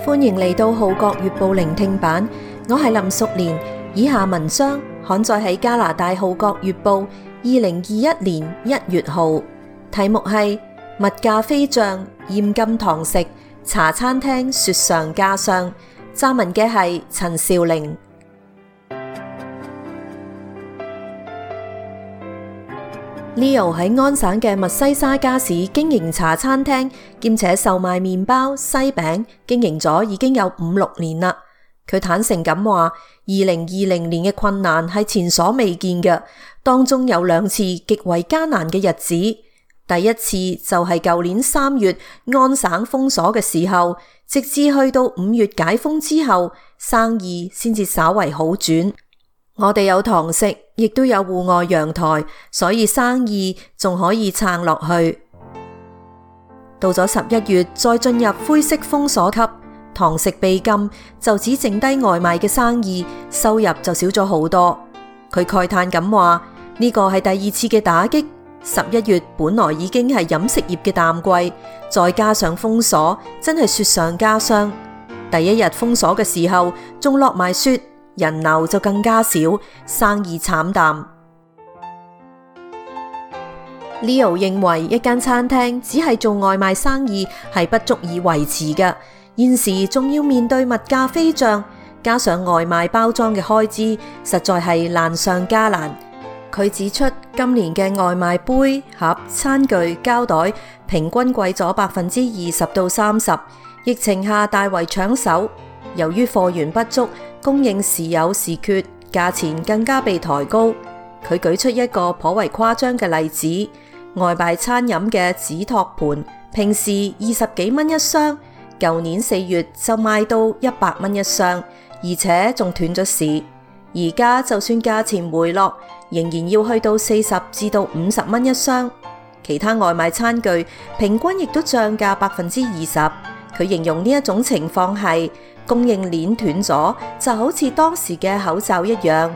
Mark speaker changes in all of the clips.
Speaker 1: 歡迎嚟到《號角月報》聆聽版，我係林淑蓮。以下文章刊載喺加拿大《號角月報》2021年1月號，題目係物價飛漲，嚴禁堂食，茶餐廳雪上加霜。撰文嘅係陳兆玲。Leo 喺安省嘅密西沙加市經營茶餐廳，兼且售賣麵包、西餅，經營咗已經有5-6年啦。佢坦誠咁話，2020年嘅困難係前所未見嘅，當中有2次極為艱難嘅日子。第一次就係舊年3月安省封鎖嘅時候，直至去到5月解封之後，生意先至稍為好轉。我哋有堂食，亦都有戶外陽台，所以生意仲可以撐落去。到咗11月，再進入灰色封鎖期，堂食被禁，就只剩低外賣嘅生意，收入就少咗好多。佢慨嘆咁話，呢個係第2次嘅打擊。11月本來已經係飲食業嘅淡季，再加上封鎖，真係雪上加霜。第一日封鎖嘅時候，仲落埋雪，人流就更加少，生意慘淡。Leo 認為一間餐廳只係做外賣生意係不足以維持嘅，現時仲要面對物價飛漲，加上外賣包裝嘅開支，實在係難上加難。佢指出，今年嘅外賣杯、盒、餐具、膠袋平均貴咗20%到30%，疫情下大為搶手。由於貨源不足，供應時有時缺，價錢更加被抬高。佢舉出一個頗為誇張嘅例子，外賣餐飲嘅紙托盤，平時20幾蚊一箱，舊年4月就賣到100蚊一箱，而且仲斷咗市。而家就算價錢回落，仍然要去到40至到50蚊一箱。其他外賣餐具平均亦都漲價20%。佢形容呢一種情況係供應鏈斷咗，就好似當時嘅口罩一樣。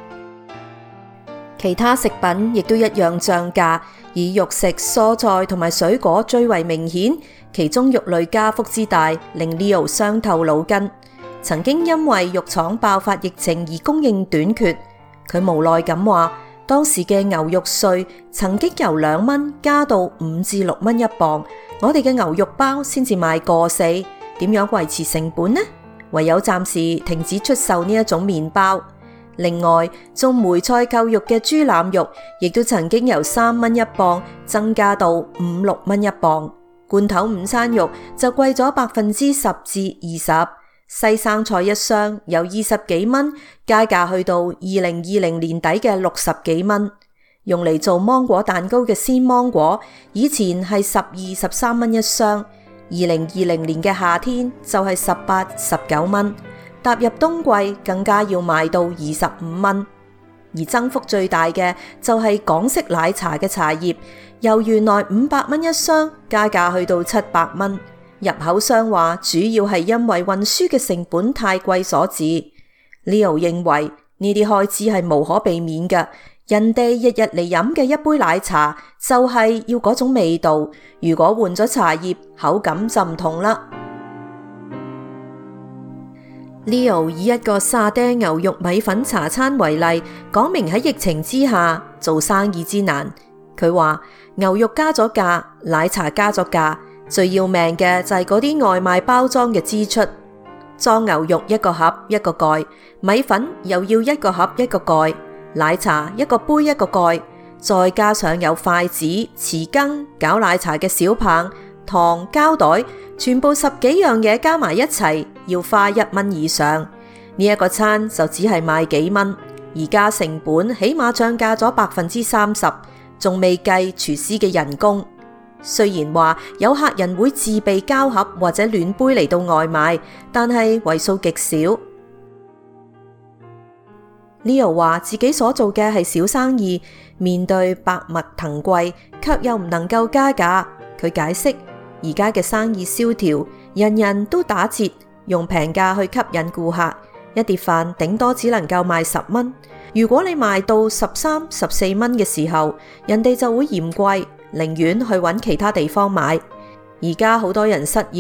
Speaker 1: 其他食品亦都一樣漲價，以肉食、蔬菜同埋水果最為明顯，其中肉類加幅之大，令 Leo 傷透腦筋。曾經因為肉廠爆發疫情而供應短缺，佢無奈咁話，當時嘅牛肉稅曾經由2蚊加到5至6蚊一磅，我哋嘅牛肉包先至賣過4，點樣維持成本呢？唯有暫時停止出售呢一種麵包。另外，做梅菜扣肉嘅豬腩肉，亦都曾經由3蚊一磅增加到5-6蚊一磅。罐頭午餐肉就貴咗10%至20%。西生菜一箱由20幾蚊加價去到2020年底嘅60幾蚊。用嚟做芒果蛋糕嘅鮮芒果，以前係12、13蚊一箱，2020年嘅夏天就係18、19蚊，踏入冬季更加要賣到25蚊。而增幅最大嘅就係港式奶茶嘅茶葉，由原來500蚊一箱加價去到700蚊。入口商話主要係因為運輸嘅成本太貴所致。Leo 認為呢啲開支係無可避免嘅，人哋日日嚟飲嘅一杯奶茶就係要嗰種味道，如果換咗茶葉，口感就唔同啦。Leo 以一個沙爹牛肉米粉茶餐為例，講明喺疫情之下做生意之難。佢話牛肉加咗價，奶茶加咗價，最要命嘅就係嗰啲外賣包裝嘅支出，裝牛肉一個盒一個蓋，米粉又要一個盒一個蓋，奶茶一個杯一個蓋，再加上有筷子、匙羹、攪奶茶嘅小棒、糖、膠袋，全部10幾樣嘢加埋一齊，要花1蚊以上。呢一個餐就只係賣幾蚊，而家成本起碼漲價咗30%，仲未計廚師嘅人工。雖然話有客人會自備膠盒或者暖杯嚟到外賣，但係為數極少。Leo 話自己所做嘅係小生意，面對百物騰貴，卻又唔能夠加價。佢解釋，而家嘅生意蕭條，人人都打折，用平價去吸引顧客，一碟飯頂多只能夠賣10蚊。如果你賣到13、14蚊嘅時候，人哋就會嫌貴，寧願去揾其他地方買。而家好多人失業，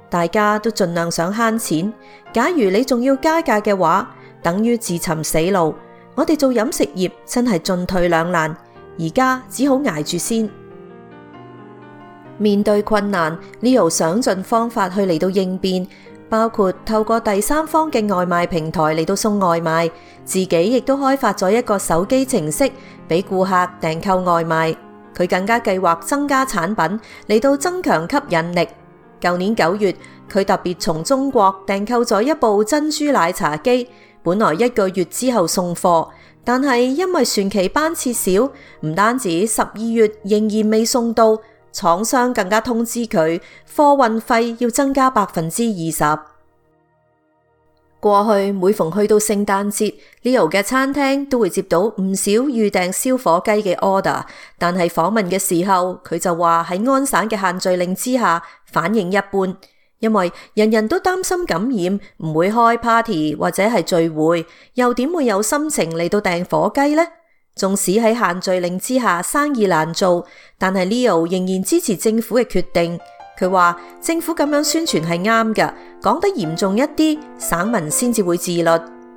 Speaker 1: 大家都盡量想慳錢。假如你仲要加價嘅話，等於自尋死路。我哋做飲食業真係進退兩難，而家只好捱住先。面對困難，Leo 想盡方法去嚟到應變，包括透過第三方嘅外賣平台嚟到送外賣，自己亦都開發咗一個手機程式俾顧客訂購外賣。佢更加計劃增加產品嚟到增強吸引力。舊年9月，佢特別從中國訂購咗一部珍珠奶茶機，本來1個月之後送貨，但係因為船期班次少，唔單止12月仍然未送到，廠商更加通知佢貨運費要增加20%。過去每逢去到聖誕節，Leo 嘅餐廳都會接到唔少預訂燒火雞嘅 order， 但係訪問嘅時候，佢就話喺安省嘅限聚令之下，反應一般，因為人人都擔心感染，唔會開 party 或者係聚會，又點會有心情嚟到訂火雞呢？縱使喺限聚令之下生意難做，但係 Leo 仍然支持政府嘅決定。佢話政府咁樣宣傳係啱嘅，講得嚴重一啲，省民先至會自律。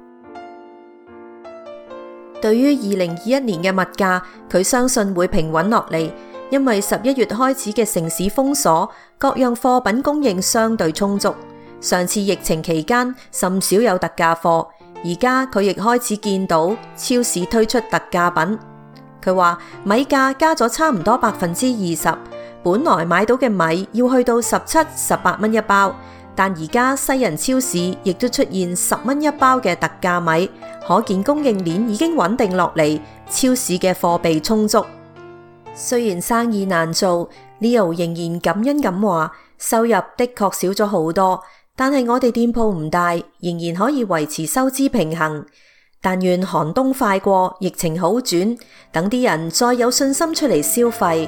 Speaker 1: 對於2021年嘅物價，佢相信會平穩落嚟，因為11月開始嘅城市封鎖，各樣貨品供應相對充足。上次疫情期間甚少有特價貨，而家佢亦開始見到超市推出特價品。佢話米價加咗差唔多20%。本來買到嘅米要去到17、18蚊一包，但而家西人超市亦都出現10蚊一包嘅特價米，可見供應鏈已經穩定落嚟，超市嘅貨備充足。雖然生意難做，Leo 仍然感恩咁話，收入的確少咗好多，但係我哋店鋪唔大，仍然可以維持收支平衡。但願寒冬快過，疫情好轉，等啲人再有信心出嚟消費。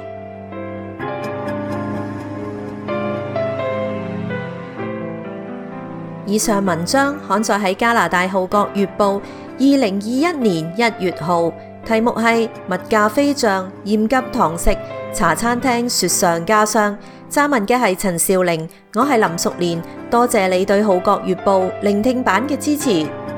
Speaker 1: 以上文章刊載喺加拿大《號角月報》2021年1月號，題目係物價飛漲，嚴禁堂食，茶餐廳雪上加霜。撰文嘅係陳少玲，我係林淑蓮，多謝你對《號角月報》聆聽版嘅支持。